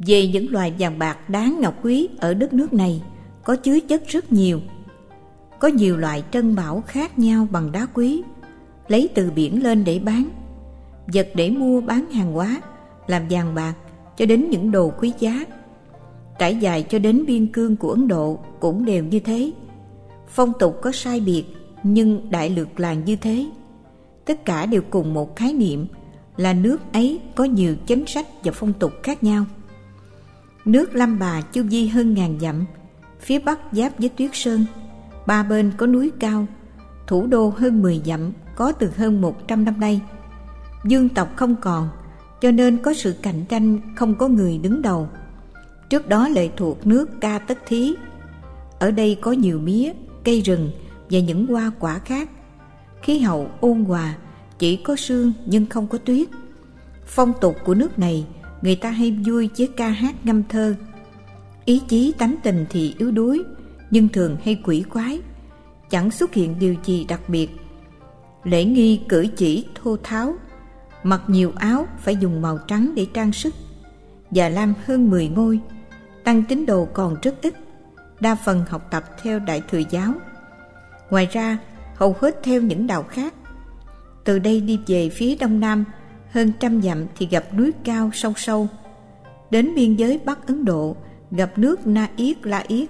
Về những loài vàng bạc đáng ngọc quý ở đất nước này có chứa chất rất nhiều. Có nhiều loại trân bảo khác nhau bằng đá quý, lấy từ biển lên để bán, vật để mua bán hàng hóa, làm vàng bạc cho đến những đồ quý giá. Trải dài cho đến biên cương của Ấn Độ cũng đều như thế. Phong tục có sai biệt, nhưng đại lược là như thế. Tất cả đều cùng một khái niệm là nước ấy có nhiều chính sách và phong tục khác nhau. Nước Lâm Bà chu vi hơn 1000 dặm, phía bắc giáp với Tuyết Sơn, ba bên có núi cao, thủ đô hơn 10 dặm có từ hơn 100 năm nay. Dương tộc không còn, cho nên có sự cạnh tranh, không có người đứng đầu. Trước đó lệ thuộc nước Ca Tất Thí. Ở đây có nhiều mía, cây rừng và những hoa quả khác. Khí hậu ôn hòa, chỉ có sương nhưng không có tuyết. Phong tục của nước này, người ta hay vui với ca hát ngâm thơ. Ý chí tánh tình thì yếu đuối, nhưng thường hay quỷ quái, chẳng xuất hiện điều gì đặc biệt. Lễ nghi cử chỉ thô tháo, mặc nhiều áo phải dùng màu trắng để trang sức. Già Lam hơn 10 ngôi, tăng tín đồ còn rất ít, đa phần học tập theo Đại Thừa giáo. Ngoài ra, hầu hết theo những đạo khác. Từ đây đi về phía đông nam hơn 100 dặm thì gặp núi cao sâu sâu. Đến biên giới Bắc Ấn Độ gặp nước Na Yết La Yết.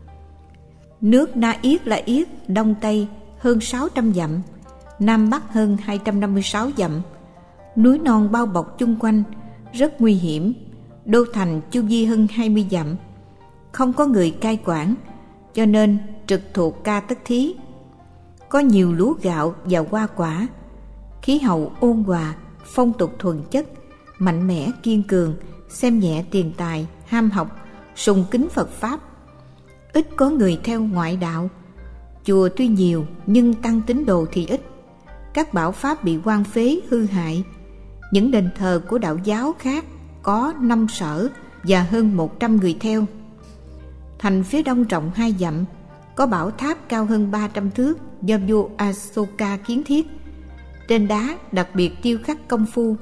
Nước Na Yết La Yết đông tây hơn 600 dặm, nam bắc hơn 256 dặm. Núi non bao bọc chung quanh, rất nguy hiểm. Đô thành chu vi hơn 20 dặm, không có người cai quản, cho nên trực thuộc Ca Tất Thí. Có nhiều lúa gạo và hoa quả. Khí hậu ôn hòa, phong tục thuần chất, mạnh mẽ kiên cường, xem nhẹ tiền tài, ham học, sùng kính Phật Pháp. Ít có người theo ngoại đạo. Chùa tuy nhiều nhưng tăng tín đồ thì ít. Các bảo pháp bị hoang phế hư hại. Những đền thờ của đạo giáo khác có 5 sở và hơn 100 người theo. Thành phía đông rộng 2 dặm, có bảo tháp cao hơn 300 thước do vua Asoka kiến thiết. Trên đá đặc biệt điêu khắc công phu.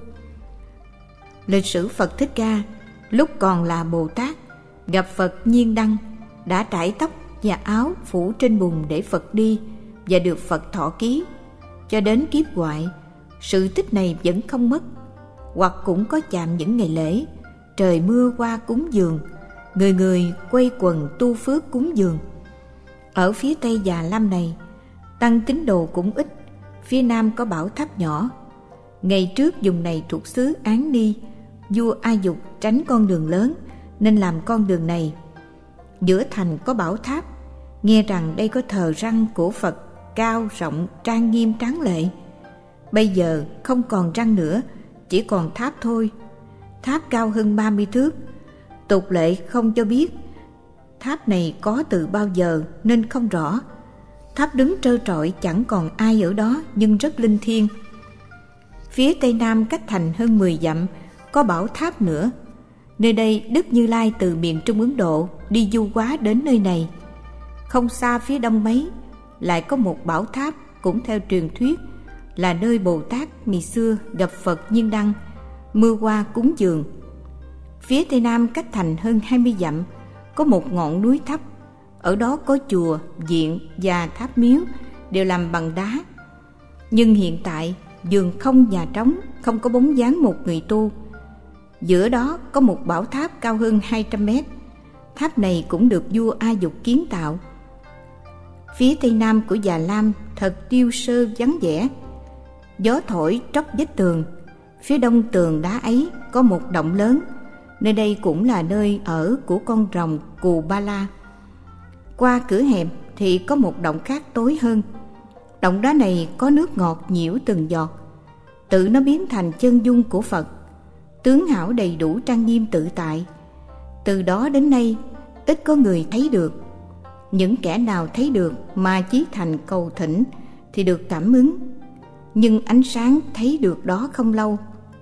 Lịch sử Phật Thích Ca lúc còn là Bồ Tát, gặp Phật Nhiên Đăng, đã trải tóc và áo phủ trên bùn để Phật đi và được Phật thọ ký. Cho đến kiếp ngoại, sự tích này vẫn không mất. Hoặc cũng có chạm những ngày lễ, trời mưa qua cúng dường, người người quây quần tu phước cúng dường. Ở phía tây Già Lam này, tăng tín đồ cũng ít. Phía nam có bảo tháp nhỏ. Ngày trước vùng này thuộc xứ Án Ni, vua A Dục tránh con đường lớn nên làm con đường này. Giữa thành có bảo tháp, nghe rằng đây có thờ răng của Phật cao rộng trang nghiêm tráng lệ. Bây giờ không còn răng nữa, chỉ còn tháp thôi. Tháp cao hơn 30 thước. Tục lệ không cho biết tháp này có từ bao giờ nên không rõ. Tháp đứng trơ trọi chẳng còn ai ở đó, nhưng rất linh thiêng. Phía tây nam cách thành hơn 10 dặm có bảo tháp nữa. Nơi đây Đức Như Lai từ miền Trung Ấn Độ đi du hóa đến nơi này. Không xa phía đông mấy lại có một bảo tháp, cũng theo truyền thuyết là nơi Bồ Tát ngày xưa gặp Phật Nhiên Đăng, mưa hoa cúng dường. Phía tây nam cách thành hơn 20 dặm có một ngọn núi thấp. Ở đó có chùa, viện và tháp miếu đều làm bằng đá. Nhưng hiện tại vườn không nhà trống, không có bóng dáng một người tu. Giữa đó có một bảo tháp cao hơn 200 mét. Tháp này cũng được vua A Dục kiến tạo. Phía tây nam của Già Lam thật tiêu sơ vắng vẻ. Gió thổi tróc vách tường. Phía đông tường đá ấy có một động lớn. Nơi đây cũng là nơi ở của con rồng Cù Ba La. Qua cửa hẻm thì có một động khác tối hơn. Động đá này có nước ngọt nhiễu từng giọt. Tự nó biến thành chân dung của Phật, tướng hảo đầy đủ trang nghiêm tự tại. Từ đó đến nay ít có người thấy được. Những kẻ nào thấy được mà chí thành cầu thỉnh thì được cảm ứng. Nhưng ánh sáng thấy được đó không lâu.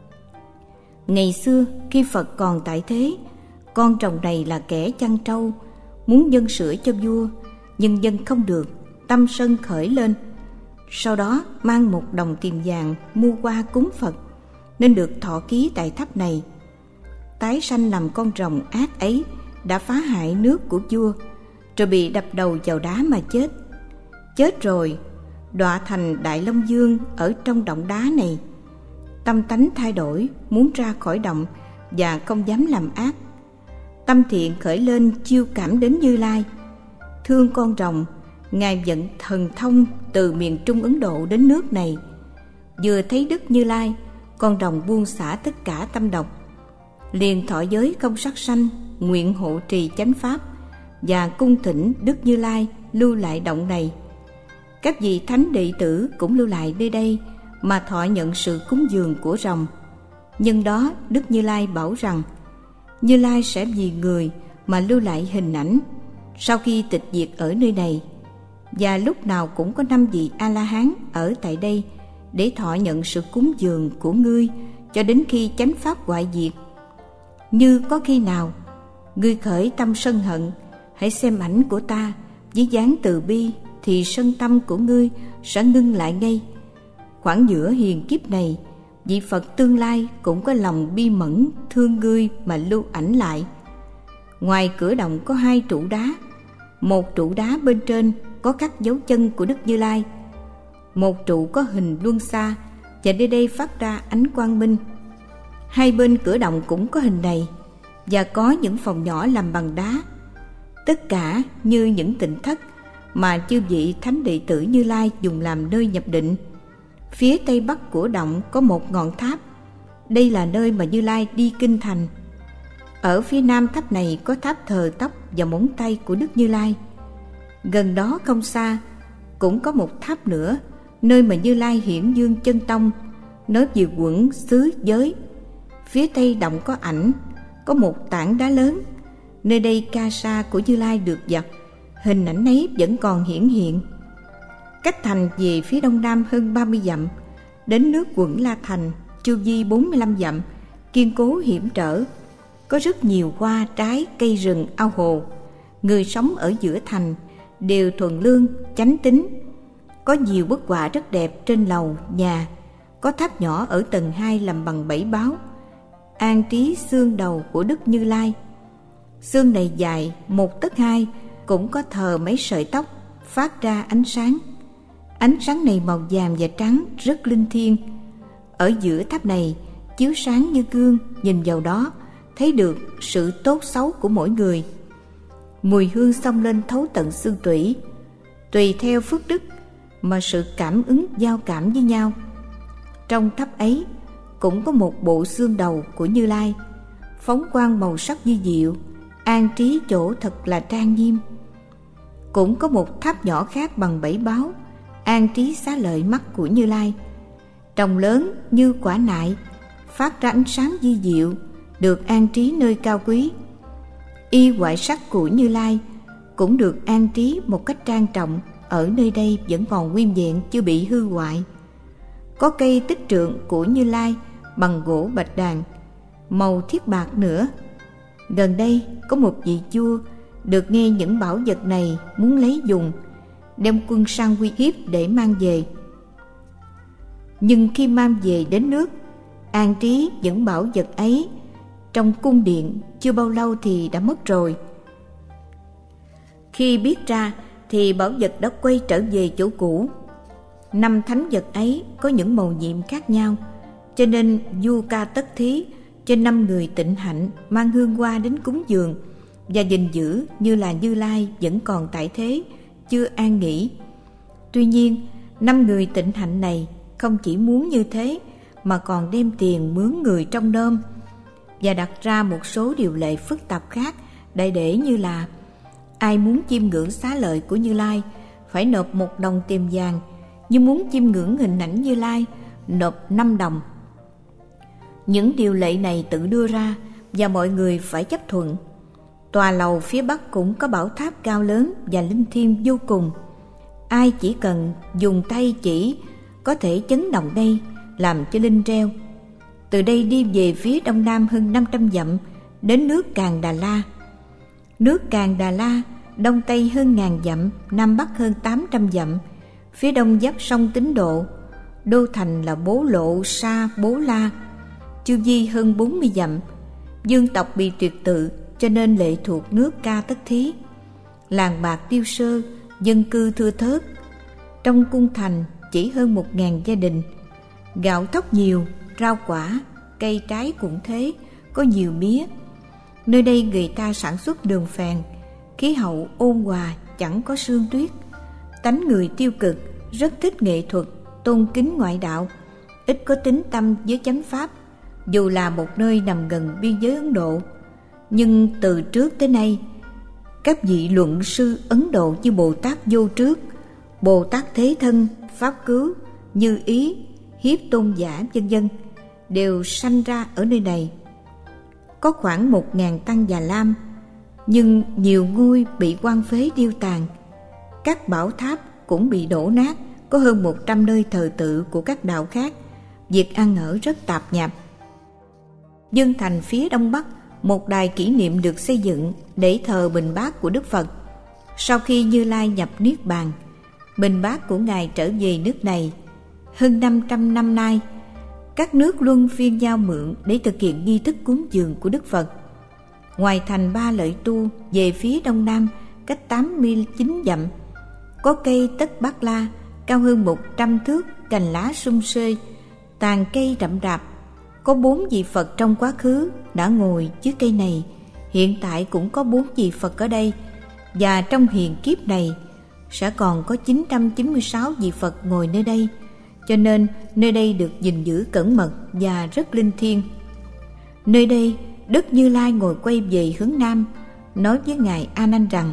Ngày xưa khi Phật còn tại thế, con rồng này là kẻ chăn trâu, muốn dâng sữa cho vua, nhưng dâng không được, tâm sân khởi lên. Sau đó mang một đồng tiền vàng mua qua cúng Phật, nên được thọ ký tại tháp này. tái sanh làm con rồng ác ấy đã phá hại nước của vua, rồi bị đập đầu vào đá mà chết. Chết rồi, đọa thành Đại Long Dương ở trong động đá này. Tâm tánh thay đổi, muốn ra khỏi động và không dám làm ác. Tâm thiện khởi lên chiêu cảm đến Như Lai. Thương con rồng, Ngài vận thần thông từ miền Trung Ấn Độ đến nước này. Vừa thấy Đức Như Lai, con rồng buông xả tất cả tâm độc, liền thọ giới không sát sanh, nguyện hộ trì chánh pháp và cung thỉnh Đức Như Lai lưu lại động này. Các vị thánh đệ tử cũng lưu lại nơi đây mà thọ nhận sự cúng dường của rồng. Nhân đó Đức Như Lai bảo rằng Như Lai sẽ vì người mà lưu lại hình ảnh sau khi tịch diệt ở nơi này, và lúc nào cũng có 5 vị A-la-hán ở tại đây để thọ nhận sự cúng dường của ngươi cho đến khi chánh pháp hoại diệt. Như có khi nào ngươi khởi tâm sân hận, hãy xem ảnh của ta với dáng từ bi, thì sân tâm của ngươi sẽ ngưng lại ngay. Khoảng giữa hiền kiếp này, vị Phật tương lai cũng có lòng bi mẫn thương ngươi mà lưu ảnh lại. Ngoài cửa động có 2 trụ đá, một trụ đá bên trên có khắc dấu chân của Đức Như Lai, một trụ có hình luân xa và nơi đây phát ra ánh quang minh. 2 bên cửa động cũng có hình này, và có những phòng nhỏ làm bằng đá, tất cả như những tịnh thất mà chư vị thánh đệ tử Như Lai dùng làm nơi nhập định. Phía tây bắc của động có một ngọn tháp, đây là nơi mà Như Lai đi kinh thành. Ở phía nam tháp này có tháp thờ tóc và móng tay của Đức Như Lai. Gần đó không xa cũng có một tháp nữa, nơi mà Như Lai hiển dương chân tông, nói về quẩn xứ giới. Phía tây động có ảnh, có một tảng đá lớn, nơi đây ca sa của Như Lai được giặt, hình ảnh ấy vẫn còn hiển hiện. Cách thành về phía đông nam hơn 30 dặm, đến nước Quẩn La Thành, chu vi 45 dặm, kiên cố hiểm trở. Có rất nhiều hoa, trái, cây rừng, ao hồ. Người sống ở giữa thành đều thuần lương, chánh tín. Có nhiều bức họa rất đẹp trên lầu, nhà. Có tháp nhỏ ở tầng 2 làm bằng 7 báo, an trí xương đầu của Đức Như Lai. Xương này dài 1 tấc 2, cũng có thờ mấy sợi tóc phát ra ánh sáng. Ánh sáng này màu vàng và trắng, rất linh thiêng. Ở giữa tháp này chiếu sáng như gương, nhìn vào đó thấy được sự tốt xấu của mỗi người. Mùi hương xông lên thấu tận xương tủy, tùy theo phước đức mà sự cảm ứng giao cảm với nhau. Trong tháp ấy cũng có một bộ xương đầu của Như Lai, phóng quang màu sắc vi diệu, an trí chỗ thật là trang nghiêm. Cũng có một tháp nhỏ khác bằng 7 báo, an trí xá lợi mắt của Như Lai, trông lớn như quả nại, phát ra ánh sáng vi diệu, được an trí nơi cao quý. Y ngoại sắc của Như Lai cũng được an trí một cách trang trọng, ở nơi đây vẫn còn nguyên vẹn, chưa bị hư hoại. Có cây tích trượng của Như Lai bằng gỗ bạch đàn, màu thiết bạc nữa. Gần đây có một vị vua được nghe những bảo vật này muốn lấy dùng, đem quân sang uy hiếp để mang về. Nhưng khi mang về đến nước, an trí những bảo vật ấy trong cung điện chưa bao lâu thì đã mất rồi. Khi biết ra thì bảo vật đã quay trở về chỗ cũ. 5 thánh vật ấy có những màu nhiệm khác nhau, cho nên vua Ca Tất Thí cho 5 người tịnh hạnh mang hương hoa đến cúng dường và gìn giữ như là Như Lai vẫn còn tại thế, chưa an nghỉ. Tuy nhiên 5 người tịnh hạnh này không chỉ muốn như thế mà còn đem tiền mướn người trông nom và đặt ra một số điều lệ phức tạp khác, đại để như là ai muốn chiêm ngưỡng xá lợi của Như Lai phải nộp 1 đồng tiền vàng, nhưng muốn chiêm ngưỡng hình ảnh Như Lai nộp 5 đồng. Những điều lệ này tự đưa ra và mọi người phải chấp thuận. Tòa lầu phía bắc cũng có bảo tháp cao lớn và linh thiêng vô cùng. Ai chỉ cần dùng tay chỉ có thể chấn động đây, làm cho linh treo. Từ đây đi về phía đông nam hơn 500 dặm đến nước Càn Đà La. Nước Càn Đà La đông tây hơn 1000 dặm, nam bắc hơn 800 dặm. Phía đông giáp sông Tín Độ, đô thành là Bố Lộ Sa Bố La, chu vi hơn 40 dặm, Dương tộc bị tuyệt tự, cho nên lệ thuộc nước Ca Tất Thí. Làng bạc tiêu sơ, dân cư thưa thớt. Trong cung thành chỉ hơn 1000 gia đình. Gạo thóc nhiều, rau quả, cây trái cũng thế, có nhiều mía. Nơi đây người ta sản xuất đường phèn, khí hậu ôn hòa, chẳng có sương tuyết. Tánh người tiêu cực, rất thích nghệ thuật, tôn kính ngoại đạo, ít có tín tâm với chánh pháp. Dù là một nơi nằm gần biên giới Ấn Độ, nhưng từ trước tới nay, các vị luận sư Ấn Độ như Bồ Tát Vô Trước, Bồ Tát Thế Thân, Pháp Cứu, Như Ý, Hiếp Tôn Giả vân vân đều sanh ra ở nơi này. Có khoảng 1000 tăng Già Lam, nhưng nhiều ngôi bị hoang phế điêu tàn. Các bảo tháp cũng bị đổ nát, có hơn 100 nơi thờ tự của các đạo khác. Việc ăn ở rất tạp nhạp. Dương thành phía đông bắc, một đài kỷ niệm được xây dựng để thờ bình bát của Đức Phật. Sau khi Như Lai nhập Niết Bàn, bình bát của Ngài trở về nước này. Hơn 500 năm nay, các nước luân phiên giao mượn để thực hiện nghi thức cúng dường của Đức Phật. Ngoài thành Ba Lợi Tu, về phía đông nam, cách 89 dặm, có cây Tất Bát La cao hơn 100 thước, cành lá sum xê, tàn cây rậm rạp. Có 4 vị Phật trong quá khứ đã ngồi dưới cây này, hiện tại cũng có 4 vị Phật ở đây, và trong hiện kiếp này sẽ còn có 996 vị Phật ngồi nơi đây, cho nên nơi đây được gìn giữ cẩn mật và rất linh thiêng. Nơi đây, Đức Như Lai ngồi quay về hướng nam, nói với Ngài A Nan rằng: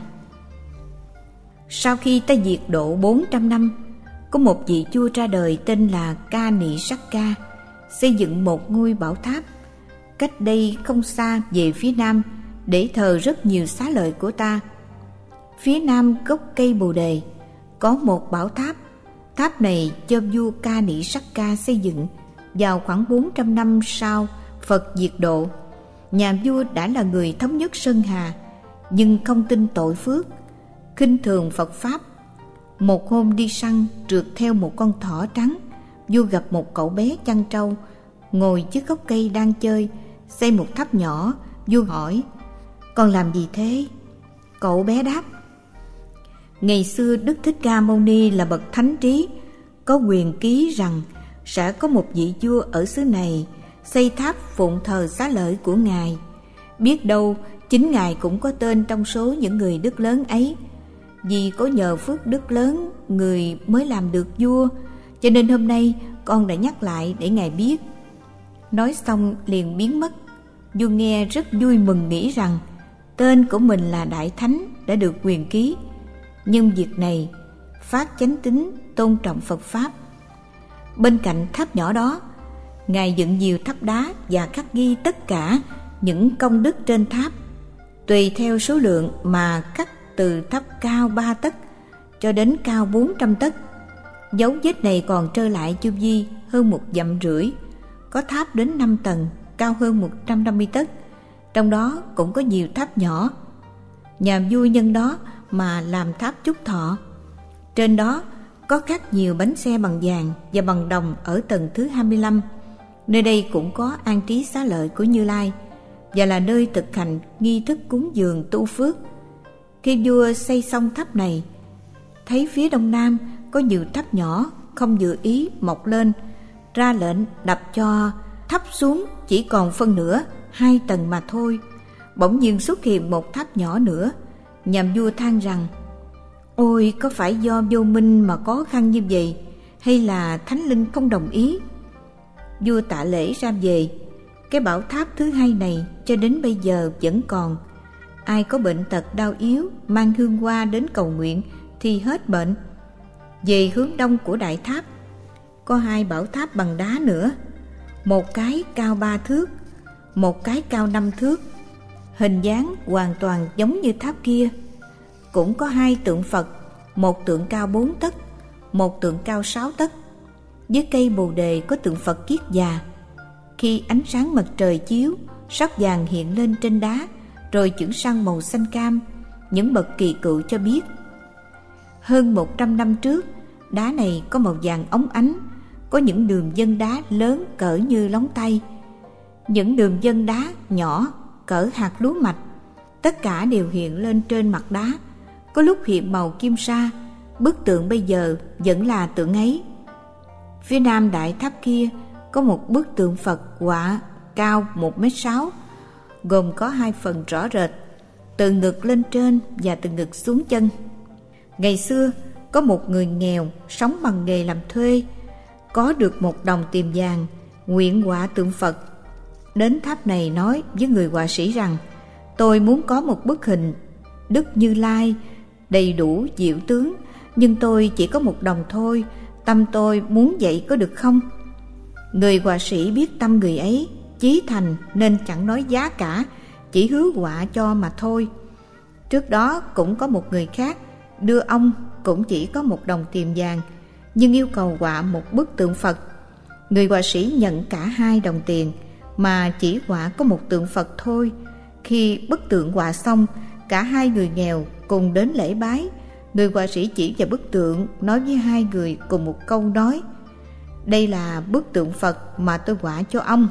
sau khi ta diệt độ 400 năm, có một vị vua ra đời tên là Ca Nị Sắc Ca, xây dựng một ngôi bảo tháp cách đây không xa về phía nam để thờ rất nhiều xá lợi của ta. Phía nam gốc cây Bồ Đề có một bảo tháp. Tháp này do vua Ca Nị Sắc Ca xây dựng vào khoảng 400 năm sau Phật diệt độ. Nhà vua đã là người thống nhất Sơn Hà, nhưng không tin tội phước, khinh thường Phật Pháp. Một hôm đi săn, trượt theo một con thỏ trắng, vua gặp một cậu bé chăn trâu ngồi dưới gốc cây đang chơi, xây một tháp nhỏ. Vua hỏi: con làm gì thế? Cậu bé đáp: ngày xưa Đức Thích Ca Mâu Ni là bậc thánh trí, có quyền ký rằng sẽ có một vị vua ở xứ này xây tháp phụng thờ xá lợi của Ngài. Biết đâu chính Ngài cũng có tên trong số những người đức lớn ấy. Vì có nhờ phước đức lớn, người mới làm được vua, cho nên hôm nay con đã nhắc lại để Ngài biết. Nói xong liền biến mất. Vua nghe rất vui mừng, nghĩ rằng tên của mình là Đại Thánh đã được quyền ký. Nhưng việc này phát chánh tín, tôn trọng Phật Pháp. Bên cạnh tháp nhỏ đó, Ngài dựng nhiều tháp đá và khắc ghi tất cả những công đức trên tháp, tùy theo số lượng mà khắc, từ tháp cao 3 tấc cho đến cao 400 tấc. Dấu vết này còn trơ lại chu vi hơn 1,5 dặm. Có tháp đến 5 tầng, cao hơn 150 tấc. Trong đó cũng có nhiều tháp nhỏ. Nhà vua nhân đó mà làm tháp chúc thọ. Trên đó có khắc nhiều bánh xe bằng vàng và bằng đồng ở tầng thứ 25. Nơi đây cũng có an trí xá lợi của Như Lai và là nơi thực hành nghi thức cúng dường tu phước. Khi vua xây xong tháp này, thấy phía đông nam có nhiều tháp nhỏ không dự ý mọc lên, ra lệnh đập cho thấp xuống chỉ còn phân nửa, 2 tầng mà thôi. Bỗng nhiên xuất hiện một tháp nhỏ nữa. Nhà vua than rằng: ôi, có phải do vô minh mà khó khăn như vậy, hay là thánh linh không đồng ý? Vua tạ lễ ra về. Cái bảo tháp thứ 2 này cho đến bây giờ vẫn còn. Ai có bệnh tật đau yếu mang hương hoa đến cầu nguyện thì hết bệnh. Về hướng đông của đại tháp có 2 bảo tháp bằng đá nữa, một cái cao 3 thước, một cái cao 5 thước, hình dáng hoàn toàn giống như tháp kia. Cũng có 2 tượng Phật, một tượng cao 4 tấc, một tượng cao 6 tấc. Dưới cây Bồ Đề có tượng Phật kiết già. Khi ánh sáng mặt trời chiếu, sắc vàng hiện lên trên đá, rồi chuyển sang màu xanh cam. Những bậc kỳ cựu cho biết, hơn 100 năm trước, đá này có màu vàng óng ánh, có những đường vân đá lớn cỡ như lóng tay, những đường vân đá nhỏ cỡ hạt lúa mạch. Tất cả đều hiện lên trên mặt đá, có lúc hiện màu kim sa. Bức tượng bây giờ vẫn là tượng ấy. Phía nam đại tháp kia có một bức tượng Phật họa cao 1m6, gồm có 2 phần rõ rệt, từ ngực lên trên và từ ngực xuống chân. Ngày xưa có một người nghèo sống bằng nghề làm thuê, có được 1 đồng tiền vàng, nguyện họa tượng Phật. Đến tháp này nói với người họa sĩ rằng: tôi muốn có một bức hình Đức Như Lai đầy đủ diệu tướng, nhưng tôi chỉ có 1 đồng thôi, tâm tôi muốn vậy có được không? Người họa sĩ biết tâm người ấy chí thành nên chẳng nói giá cả, chỉ hứa họa cho mà thôi. Trước đó cũng có một người khác đưa ông cũng chỉ có 1 đồng tiền vàng, nhưng yêu cầu họa một bức tượng Phật. Người họa sĩ nhận cả 2 đồng tiền mà chỉ họa có 1 tượng Phật thôi. Khi bức tượng họa xong, cả 2 người nghèo cùng đến lễ bái. Người họa sĩ chỉ vào bức tượng, nói với 2 người cùng một câu nói: đây là bức tượng Phật mà tôi họa cho ông.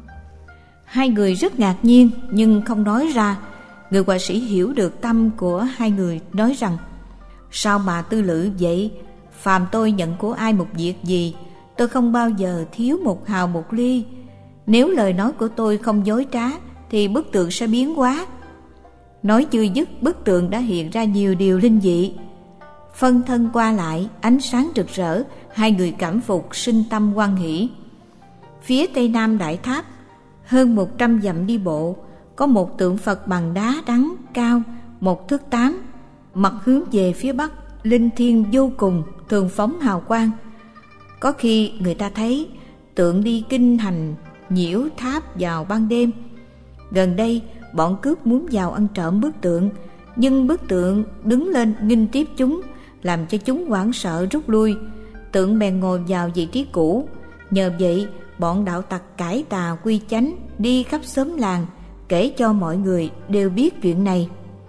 2 người rất ngạc nhiên nhưng không nói ra. Người họa sĩ hiểu được tâm của 2 người, nói rằng: sao mà tư lự vậy? Phàm tôi nhận của ai một việc gì, tôi không bao giờ thiếu 1 hào 1 ly. Nếu lời nói của tôi không dối trá thì bức tượng sẽ biến hóa. Nói chưa dứt, bức tượng đã hiện ra nhiều điều linh dị. Phân thân qua lại, ánh sáng rực rỡ, 2 người cảm phục, sinh tâm hoan hỷ. Phía tây nam đại tháp, hơn 100 dặm đi bộ, có một tượng Phật bằng đá đắng cao 1 thước 8, mặt hướng về phía bắc, linh thiêng vô cùng, thường phóng hào quang. Có khi người ta thấy tượng đi kinh hành nhiễu tháp vào ban đêm. Gần đây bọn cướp muốn vào ăn trộm bức tượng, nhưng bức tượng đứng lên nghênh tiếp chúng, làm cho chúng hoảng sợ rút lui. Tượng bèn ngồi vào vị trí cũ. Nhờ vậy bọn đạo tặc cải tà quy chánh, đi khắp xóm làng kể cho mọi người đều biết chuyện này.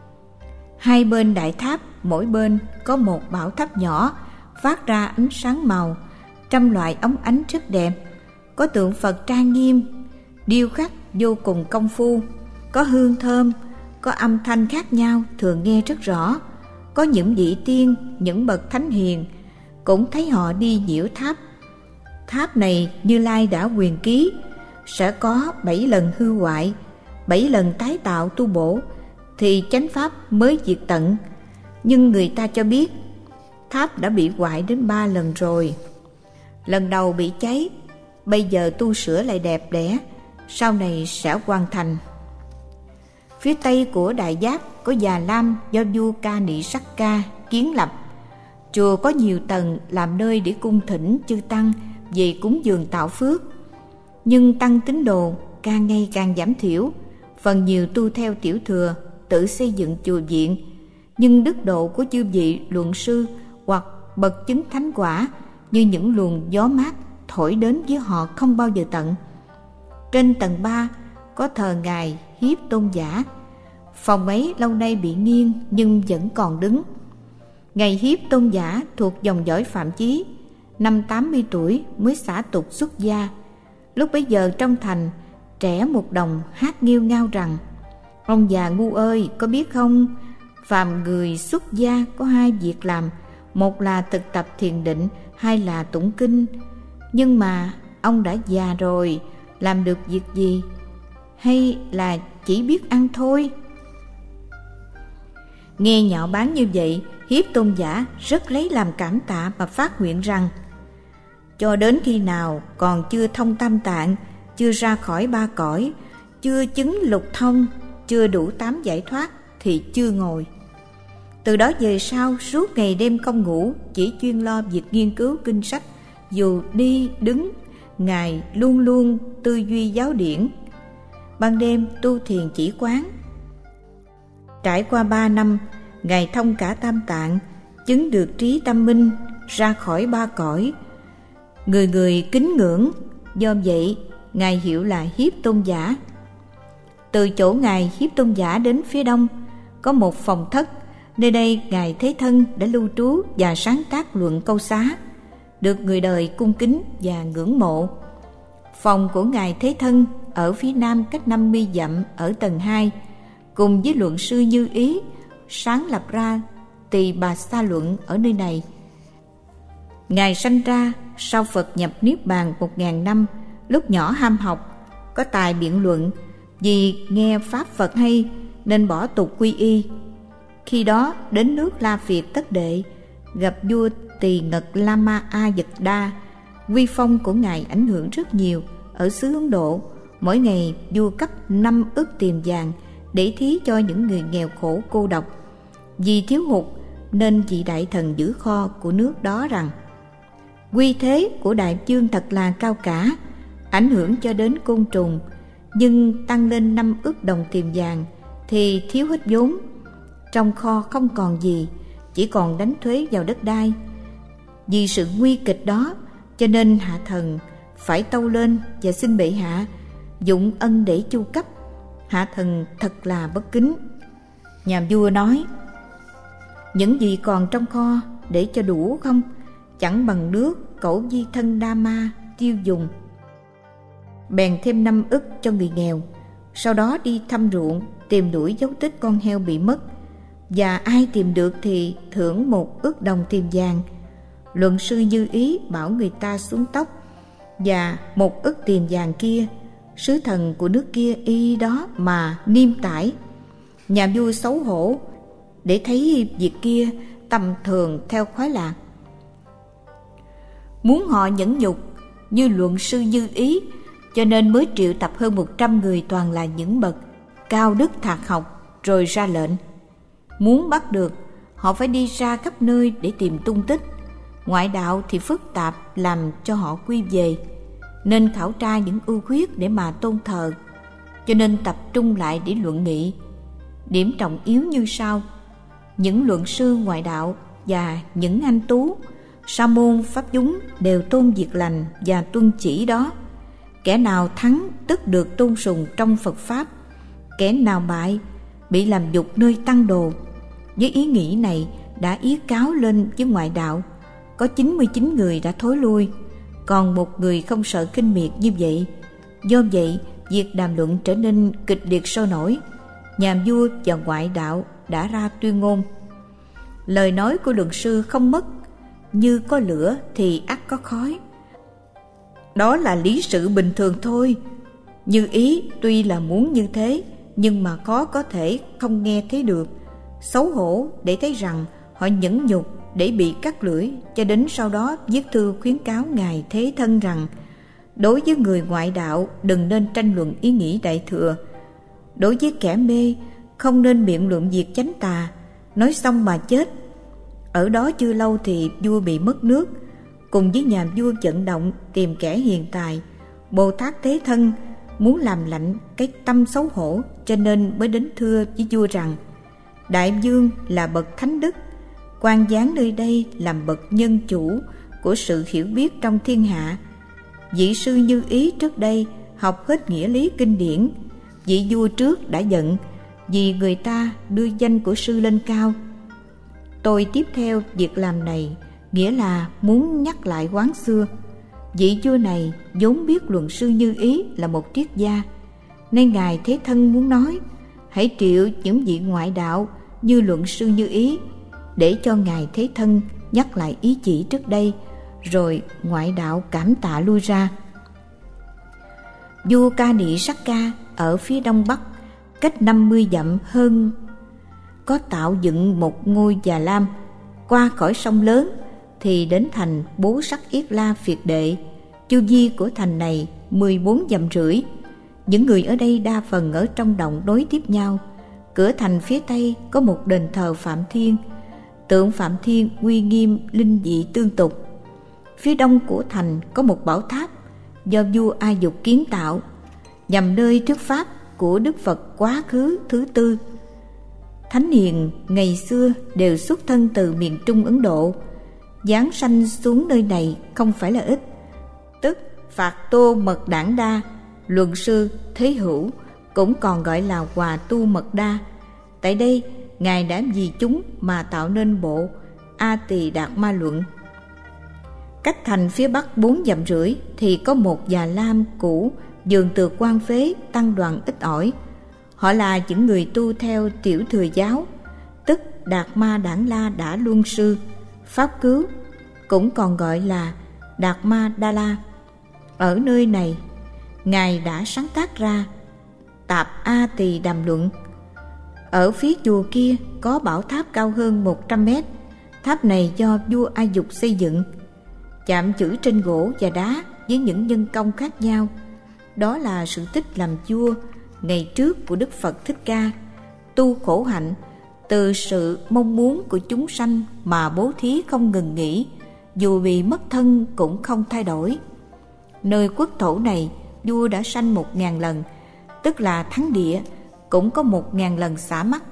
2 bên đại tháp, mỗi bên có một bảo tháp nhỏ phát ra ánh sáng màu, trăm loại óng ánh rất đẹp. Có tượng Phật trang nghiêm, điêu khắc vô cùng công phu, có hương thơm, có âm thanh khác nhau thường nghe rất rõ. Có những vị tiên, những bậc thánh hiền cũng thấy họ đi nhiễu tháp. Tháp này Như Lai đã quyền ký sẽ có 7 lần hư hoại, 7 lần tái tạo tu bổ thì chánh pháp mới diệt tận. Nhưng người ta cho biết tháp đã bị hoại đến 3 lần rồi. Lần đầu bị cháy, bây giờ tu sửa lại đẹp đẽ, sau này sẽ hoàn thành. Phía tây của Đại Giáp có Già Lam do vua Ca Nị Sắc Ca kiến lập. Chùa có nhiều tầng làm nơi để cung thỉnh chư tăng về cúng dường tạo phước. Nhưng tăng tín đồ càng ngày càng giảm thiểu, phần nhiều tu theo tiểu thừa, tự xây dựng chùa viện. Nhưng đức độ của chư vị luận sư hoặc bậc chứng thánh quả như những luồng gió mát thổi đến với họ không bao giờ tận. Trên tầng 3 có thờ ngài Hiếp Tôn Giả. Phòng ấy lâu nay bị nghiêng nhưng vẫn còn đứng. Ngài Hiếp Tôn Giả thuộc dòng dõi Phạm Chí, năm 80 tuổi mới xả tục xuất gia. Lúc bấy giờ trong thành, trẻ một đồng hát nghêu ngao rằng: ông già ngu ơi, có biết không, phàm người xuất gia có 2 việc làm, một là thực tập thiền định, 2 là tụng kinh. Nhưng mà ông đã già rồi, làm được việc gì? Hay là chỉ biết ăn thôi? Nghe nhạo báng như vậy, Hiếp Tôn Giả rất lấy làm cảm tạ mà phát nguyện rằng: cho đến khi nào còn chưa thông tam tạng, chưa ra khỏi 3 cõi, chưa chứng lục thông, chưa đủ 8 giải thoát thì chưa ngồi. Từ đó về sau, suốt ngày đêm không ngủ, chỉ chuyên lo việc nghiên cứu kinh sách. Dù đi đứng, Ngài luôn luôn tư duy giáo điển. Ban đêm tu thiền chỉ quán. Trải qua 3 năm, Ngài thông cả tam tạng, chứng được trí tâm minh, ra khỏi 3 cõi. Người người kính ngưỡng, do vậy Ngài hiệu là Hiếp Tôn Giả. Từ chỗ Ngài Hiếp Tôn Giả đến phía đông có một phòng thất. Nơi đây Ngài Thế Thân đã lưu trú và sáng tác luận câu xá, được người đời cung kính và ngưỡng mộ. Phòng của Ngài Thế Thân ở phía nam cách 50 dặm ở tầng 2, cùng với luận sư Như Ý sáng lập ra Tỳ Bà Sa Luận ở nơi này. Ngài sanh ra sau Phật nhập Niết Bàn 1000 năm, lúc nhỏ ham học, có tài biện luận, vì nghe pháp Phật hay nên bỏ tục quy y. Khi đó đến nước La Phiệt Tất Đệ, gặp vua Tỳ Ngật Lama A Dật Đa. Uy phong của ngài ảnh hưởng rất nhiều ở xứ Ấn Độ. Mỗi ngày vua cấp 5 ức tiền vàng để thí cho những người nghèo khổ cô độc. Vì thiếu hụt nên vị đại thần giữ kho của nước đó rằng: uy thế của đại vương thật là cao cả, ảnh hưởng cho đến côn trùng, nhưng tăng lên 5 ức đồng tiền vàng thì thiếu hết vốn. Trong kho không còn gì, chỉ còn đánh thuế vào đất đai. Vì sự nguy kịch đó, cho nên hạ thần phải tâu lên và xin bệ hạ dụng ân để chu cấp. Hạ thần thật là bất kính. Nhà vua nói: những gì còn trong kho để cho đủ không? Chẳng bằng nước cẩu di thân đa ma tiêu dùng. Bèn thêm 5 ức cho người nghèo. Sau đó đi thăm ruộng, tìm đuổi dấu tích con heo bị mất, và ai tìm được thì thưởng 1 ức đồng tiền vàng. Luận sư Như Ý bảo người ta xuống tóc, và 1 ức tiền vàng kia sứ thần của nước kia y đó mà niêm tải. Nhà vua xấu hổ để thấy việc kia tầm thường theo khoái lạc, muốn họ nhẫn nhục như luận sư Như Ý, cho nên mới triệu tập hơn 100 người toàn là những bậc cao đức thạc học, rồi ra lệnh: muốn bắt được họ phải đi ra khắp nơi để tìm tung tích. Ngoại đạo thì phức tạp làm cho họ quy về, nên khảo tra những ưu khuyết để mà tôn thờ, cho nên tập trung lại để luận nghị. Điểm trọng yếu như sau: những luận sư ngoại đạo và những anh tú sa môn pháp chúng đều tôn việc lành và tuân chỉ đó. Kẻ nào thắng tức được tôn sùng trong Phật Pháp, kẻ nào bại bị làm nhục nơi tăng đồ. Với ý nghĩ này đã yết cáo lên với ngoại đạo. Có 99 người đã thối lui, còn 1 người không sợ kinh miệt như vậy. Do vậy việc đàm luận trở nên kịch liệt sôi nổi. Nhà vua và ngoại đạo đã ra tuyên ngôn: lời nói của luận sư không mất, như có lửa thì ắt có khói. Đó là lý sự bình thường thôi. Như Ý tuy là muốn như thế, nhưng mà khó có thể không nghe thấy được. Xấu hổ để thấy rằng họ nhẫn nhục để bị cắt lưỡi, cho đến sau đó viết thư khuyến cáo ngài Thế Thân rằng đối với người ngoại đạo đừng nên tranh luận ý nghĩ đại thừa. Đối với kẻ mê không nên biện luận việc chánh tà, nói xong mà chết. Ở đó chưa lâu thì vua bị mất nước. Cùng với nhà vua vận động tìm kẻ hiền tài, Bồ Tát Thế Thân muốn làm lạnh cái tâm xấu hổ, cho nên mới đến thưa với vua rằng: đại vương là bậc thánh đức, quan giáng nơi đây làm bậc nhân chủ của sự hiểu biết trong thiên hạ. Vị sư Như Ý trước đây học hết nghĩa lý kinh điển. Vị vua trước đã giận vì người ta đưa danh của sư lên cao. Tôi tiếp theo việc làm này, nghĩa là muốn nhắc lại quán xưa. Vị vua này vốn biết luận sư Như Ý là một triết gia, nên ngài Thế Thân muốn nói: hãy triệu những vị ngoại đạo như luận sư Như Ý, để cho ngài Thế Thân nhắc lại ý chỉ trước đây, rồi ngoại đạo cảm tạ lui ra. Vua Ca Nị Sắc Ca ở phía đông bắc, cách 50 dặm hơn, có tạo dựng một ngôi già lam. Qua khỏi sông lớn thì đến thành Bố Sắc Yết La Phiệt Đệ. Chu vi của thành này 14 dặm rưỡi. Những người ở đây đa phần ở trong động nối tiếp nhau. Cửa thành phía tây có một đền thờ Phạm Thiên. Tượng Phạm Thiên uy nghiêm linh dị tương tục. Phía đông của thành có một bảo tháp do vua A Dục kiến tạo, nhằm nơi thuyết pháp của Đức Phật quá khứ thứ tư. Thánh hiền ngày xưa đều xuất thân từ miền Trung Ấn Độ, giáng sanh xuống nơi này không phải là ít. Tức Phạt Tô Mật Đản Đa, luận sư Thế Hữu, cũng còn gọi là Hòa Tu Mật Đa. Tại đây ngài đã vì chúng mà tạo nên bộ A Tỳ Đạt Ma Luận. Cách thành phía bắc 4 dặm rưỡi thì có một già lam cũ vườn tược quan phế, tăng đoàn ít ỏi. Họ là những người tu theo tiểu thừa giáo, tức Đạt Ma Đản La Đả Luân Sư, Pháp Cứu, cũng còn gọi là Đạt Ma Đa La. Ở nơi này, Ngài đã sáng tác ra Tạp A Tỳ Đàm Luận. Ở phía chùa kia có bảo tháp cao hơn 100 mét. Tháp này do vua A Dục xây dựng, chạm chữ trên gỗ và đá với những nhân công khác nhau. Đó là sự tích làm vua ngày trước của Đức Phật Thích Ca, tu khổ hạnh từ sự mong muốn của chúng sanh mà bố thí không ngừng nghỉ, dù bị mất thân cũng không thay đổi. Nơi quốc thổ này, vua đã sanh 1000 lần, tức là thắng địa cũng có 1000 lần xả mắt.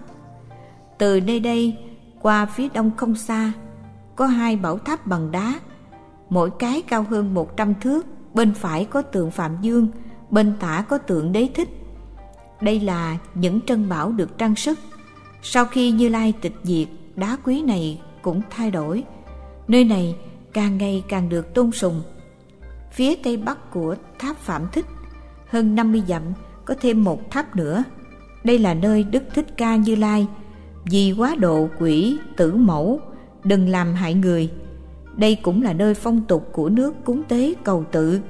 Từ nơi đây qua phía đông không xa có 2 bảo tháp bằng đá, mỗi cái cao hơn 100 thước. Bên phải có tượng Phạm Dương, bên tả có tượng Đế Thích. Đây là những trân bảo được trang sức. Sau khi Như Lai tịch diệt, đá quý này cũng thay đổi. Nơi này càng ngày càng được tôn sùng. Phía tây bắc của tháp Phạm Thích, hơn 50 dặm, có thêm một tháp nữa. Đây là nơi Đức Thích Ca Như Lai vì quá độ quỷ tử mẫu, đừng làm hại người. Đây cũng là nơi phong tục của nước cúng tế cầu tự.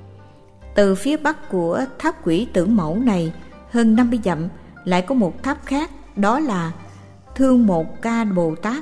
Từ phía bắc của tháp quỷ tử mẫu này, hơn 50 dặm, lại có một tháp khác, đó là Thương Một Ca Bồ Tát,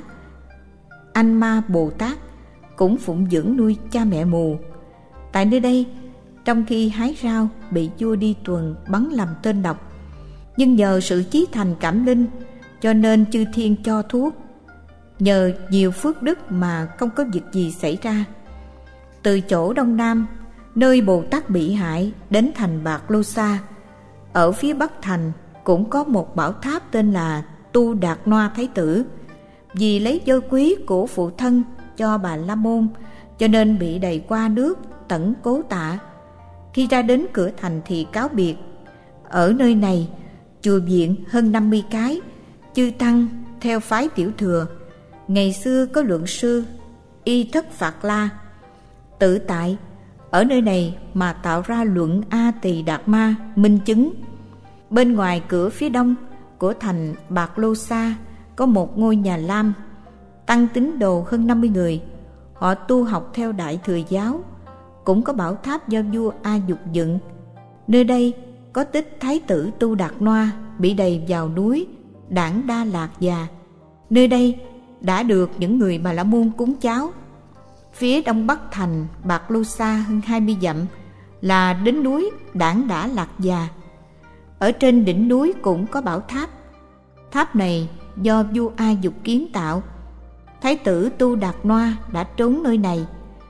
Anh Ma Bồ Tát, cũng phụng dưỡng nuôi cha mẹ mù. Tại nơi đây, trong khi hái rau bị vua đi tuần bắn làm tên độc, nhưng nhờ sự chí thành cảm linh cho nên chư thiên cho thuốc, nhờ nhiều phước đức mà không có việc gì xảy ra. Từ chỗ đông nam, nơi Bồ Tát bị hại, đến thành Bạc Lô Sa, ở phía bắc thành cũng có một bảo tháp tên là Tu Đạt Noa Thái Tử. Vì lấy vôi quý của phụ thân cho Bà La Môn, cho nên bị đầy qua nước tẩn Cố Tạ. Khi ra đến cửa thành thì cáo biệt. Ở nơi này, chùa viện hơn 50 cái, chư tăng theo phái tiểu thừa. Ngày xưa có luận sư Y Thất Phạt La tự tại ở nơi này mà tạo ra luận A Tỳ Đạt Ma minh chứng. Bên ngoài cửa phía đông của thành Bạc Lô Sa có một ngôi nhà lam, tăng tín đồ hơn 50 người. Họ tu học theo Đại Thừa giáo. Cũng có bảo tháp do vua A Dục dựng. Nơi đây có tích Thái tử Tu Đạt Noa bị đầy vào núi Đản Đa Lạc Già. Nơi đây đã được những người Bà La Môn cúng cháo. Phía đông bắc thành Bạc Lô Sa hơn 20 dặm là đến núi Đản Đa Lạc Già. Ở trên đỉnh núi cũng có bảo tháp. Tháp này do vua A Dục kiến tạo. Thái tử Tu Đạt Noa đã trốn nơi này.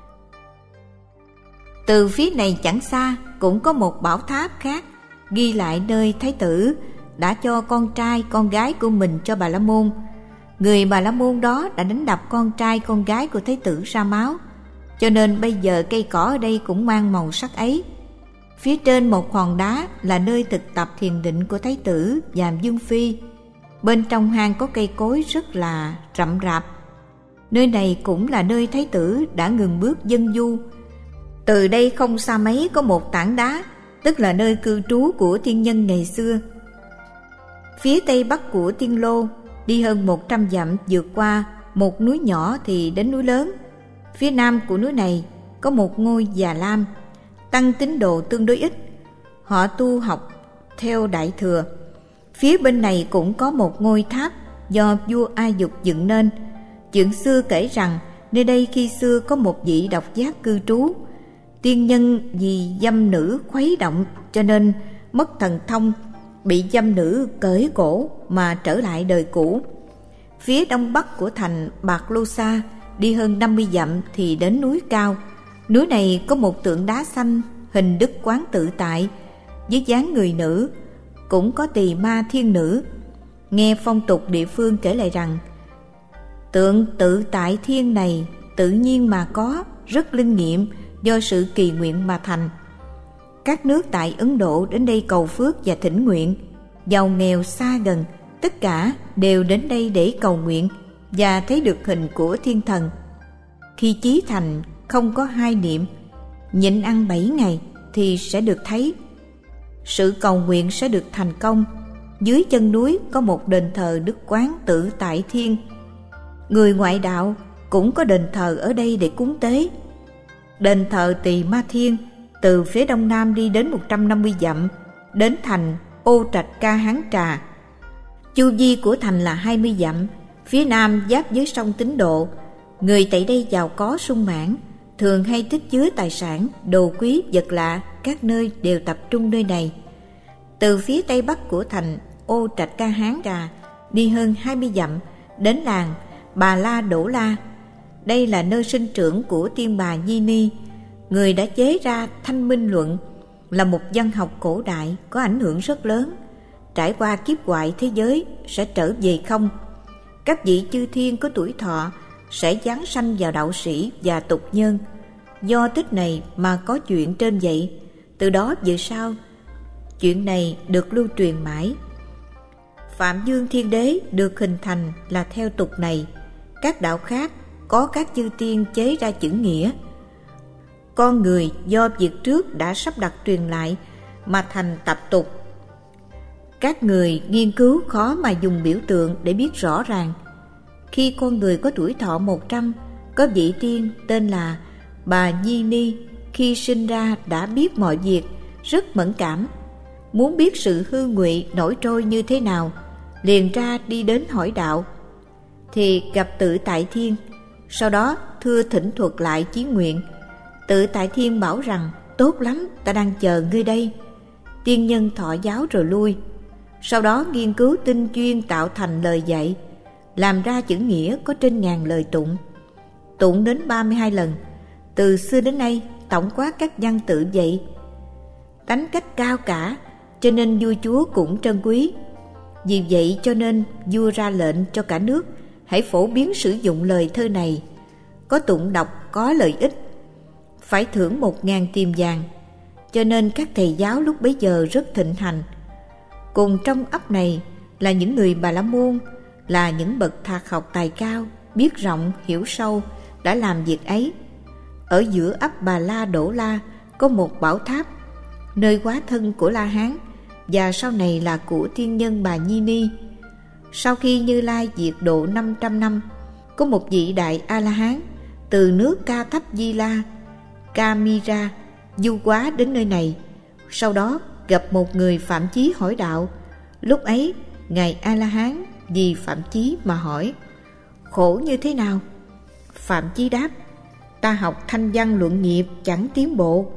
Từ phía này chẳng xa cũng có một bảo tháp khác, ghi lại nơi Thái tử đã cho con trai con gái của mình cho Bà La Môn. Người Bà La Môn đó đã đánh đập con trai con gái của Thái tử ra máu, cho nên bây giờ cây cỏ ở đây cũng mang màu sắc ấy. Phía trên một hòn đá là nơi thực tập thiền định của Thái tử và Dương Phi. Bên trong hang có cây cối rất là rậm rạp. Nơi này cũng là nơi Thái tử đã ngừng bước dân du. Từ đây không xa mấy có một tảng đá, tức là nơi cư trú của thiên nhân ngày xưa. Phía tây bắc của Tiên Lô, đi hơn 100 dặm vượt qua một núi nhỏ thì đến núi lớn. Phía nam của núi này có một ngôi Già Lam, tăng tín đồ tương đối ít. Họ tu học theo Đại Thừa. Phía bên này cũng có một ngôi tháp do vua A Dục dựng nên. Chuyện xưa kể rằng nơi đây khi xưa có một vị độc giác cư trú. Tiên nhân vì dâm nữ khuấy động cho nên mất thần thông, bị dâm nữ cởi cổ mà trở lại đời cũ. Phía đông bắc của thành Bạc Lô Sa, đi hơn 50 dặm thì đến núi cao. Núi này có một tượng đá xanh hình Đức Quán Tự Tại với dáng người nữ, cũng có Tỳ Ma Thiên Nữ. Nghe phong tục địa phương kể lại rằng tượng Tự Tại Thiên này tự nhiên mà có, rất linh nghiệm, do sự kỳ nguyện mà thành. Các nước tại Ấn Độ đến đây cầu phước và thỉnh nguyện, giàu nghèo xa gần, tất cả đều đến đây để cầu nguyện và thấy được hình của thiên thần. Khi chí thành không có 2 niệm, nhịn ăn 7 ngày thì sẽ được thấy. sự cầu nguyện sẽ được thành công. Dưới chân núi có một đền thờ Đức Quán Tự Tại Thiên. Người ngoại đạo cũng có đền thờ ở đây để cúng tế. Đền thờ Tỳ Ma Thiên từ phía đông nam đi đến 150 dặm, đến thành Ô Trạch Ca Hán Trà. Chu vi của thành là 20 dặm, phía nam giáp với sông Tín Độ. Người tại đây giàu có sung mãn, thường hay tích chứa tài sản, đồ quý, vật lạ, các nơi đều tập trung nơi này. Từ phía tây bắc của thành Ô Trạch Ca Hán Trà đi hơn 20 dặm, đến làng Bà La Đỗ La. Đây là nơi sinh trưởng của Tiên Bà Nhi Ni, người đã chế ra Thanh Minh Luận, là một văn học cổ đại có ảnh hưởng rất lớn. Trải qua kiếp hoại thế giới sẽ trở về không. Các vị chư thiên có tuổi thọ sẽ giáng sanh vào đạo sĩ và tục nhân. Do tích này mà có chuyện trên vậy. Từ đó về sau, chuyện này được lưu truyền mãi. Phạm Dương Thiên Đế được hình thành là theo tục này. Các đạo khác có các chư tiên chế ra chữ nghĩa. Con người do việc trước đã sắp đặt truyền lại mà thành tập tục. Các người nghiên cứu khó mà dùng biểu tượng để biết rõ ràng. Khi con người có tuổi thọ 100, có vị tiên tên là Bà Nhi Ni khi sinh ra đã biết mọi việc, rất mẫn cảm. Muốn biết sự hư ngụy nổi trôi như thế nào, liền ra đi đến hỏi đạo. Thì gặp Tự Tại Thiên, sau đó thưa thỉnh thuật lại chí nguyện. Tự Tại Thiên bảo rằng tốt lắm, ta đang chờ ngươi đây. Tiên nhân thọ giáo rồi lui. Sau đó nghiên cứu tinh chuyên tạo thành lời dạy, làm ra chữ nghĩa có trên ngàn lời tụng. Tụng đến 32 lần. Từ xưa đến nay tổng quát các văn tự vậy. Tánh cách cao cả, cho nên vua chúa cũng trân quý. Vì vậy cho nên vua ra lệnh cho cả nước hãy phổ biến sử dụng lời thơ này. Có tụng đọc có lợi ích, phải thưởng 1000 tiền vàng. Cho nên các thầy giáo lúc bấy giờ rất thịnh hành. Cùng trong ấp này là những người Bà La Môn, là những bậc thạc học tài cao, biết rộng hiểu sâu, đã làm việc ấy. Ở giữa ấp Bà La Đỗ La có một bảo tháp, nơi hóa thân của La Hán và sau này là của tiên nhân Bà Nhi Ni. Sau khi Như Lai diệt độ 500 năm, có một vị đại A-la-hán từ nước Ca Thấp Di La, Camira du hóa đến nơi này. Sau đó gặp một người Phạm Chí hỏi đạo. Lúc ấy ngài A-la-hán vì Phạm Chí mà hỏi: khổ như thế nào? Phạm Chí đáp: ta học thanh văn luận nghiệp chẳng tiến bộ.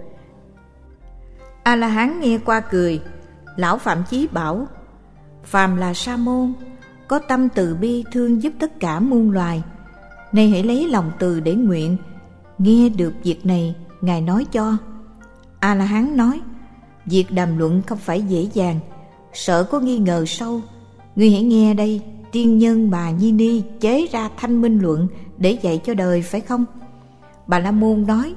A-la-hán nghe qua cười. Lão Phạm Chí bảo: phàm là sa môn, có tâm từ bi thương giúp tất cả muôn loài. Nay hãy lấy lòng từ để nguyện. Nghe được việc này, ngài nói cho. A-la-hán nói: việc đàm luận không phải dễ dàng, sợ có nghi ngờ sâu. Ngươi hãy nghe đây, tiên nhân Bà Nhi Ni chế ra Thanh Minh Luận để dạy cho đời, phải không? Bà La Môn nói: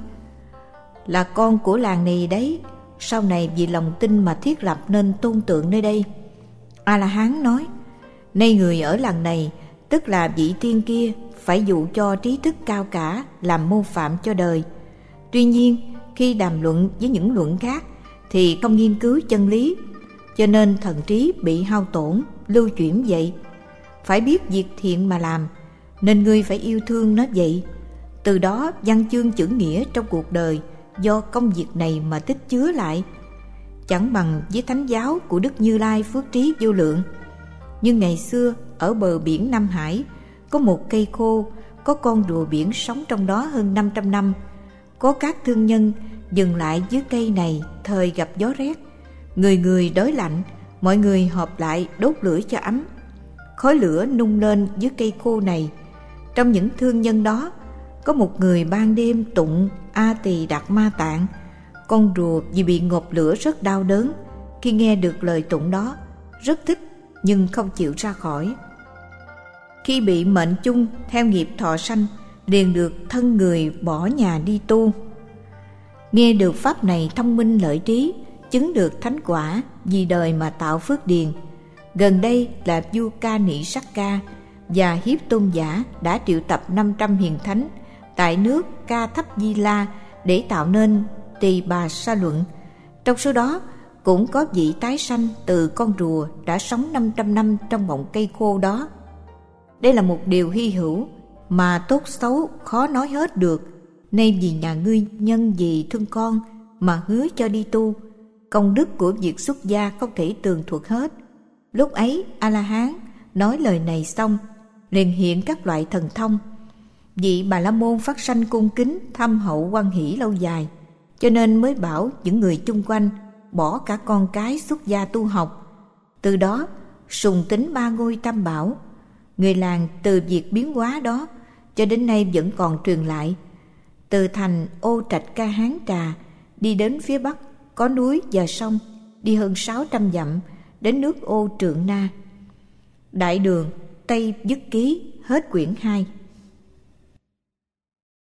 là con của làng này đấy, sau này vì lòng tin mà thiết lập nên tôn tượng nơi đây. A-la-hán nói: nay người ở làng này, tức là vị tiên kia, phải dụ cho trí thức cao cả làm mô phạm cho đời. Tuy nhiên khi đàm luận với những luận khác thì không nghiên cứu chân lý, cho nên thần trí bị hao tổn, lưu chuyển vậy. Phải biết việc thiện mà làm, nên ngươi phải yêu thương nó vậy. Từ đó văn chương chữ nghĩa trong cuộc đời do công việc này mà tích chứa lại. Chẳng bằng với thánh giáo của Đức Như Lai phước trí vô lượng. Nhưng ngày xưa ở bờ biển Nam Hải có một cây khô, có con rùa biển sống trong đó hơn 500 năm. Có các thương nhân dừng lại dưới cây này thời gặp gió rét. Người người đói lạnh, mọi người họp lại đốt lửa cho ấm. Khói lửa nung lên dưới cây khô này. Trong những thương nhân đó có một người ban đêm tụng A Tỳ Đạt Ma Tạng. Con rùa vì bị ngộp lửa rất đau đớn. Khi nghe được lời tụng đó rất thích, nhưng không chịu ra khỏi. Khi bị mệnh chung theo nghiệp thọ sanh, liền được thân người bỏ nhà đi tu. Nghe được pháp này thông minh lợi trí, chứng được thánh quả, vì đời mà tạo phước điền. Gần đây là vua Ca Nị Sắc Ca và Hiếp Tôn Giả đã triệu tập 500 hiền thánh tại nước Ca Thấp Di La để tạo nên Tỳ Bà Sa Luận. Trong số đó cũng có vị tái sanh từ con rùa đã sống 500 năm trong ngọn cây khô đó. Đây là một điều hy hữu mà tốt xấu khó nói hết được. Nay vì nhà ngươi nhân vì thương con mà hứa cho đi tu, công đức của việc xuất gia không thể tường thuật hết. Lúc ấy A-la-hán nói lời này xong, liền hiện các loại thần thông. Vị Bà La Môn phát sanh cung kính thâm hậu hoan hỷ lâu dài, cho nên mới bảo những người chung quanh bỏ cả con cái xuất gia tu học. Từ đó sùng tín ba ngôi tam bảo. Người làng từ việc biến hóa đó cho đến nay vẫn còn truyền lại. Từ thành Ô Trạch Ca Hán Trà đi đến phía bắc có núi và sông, đi hơn 600 dặm đến nước Ô Trượng Na. Đại Đường Tây Dứt Ký. Hết quyển 2.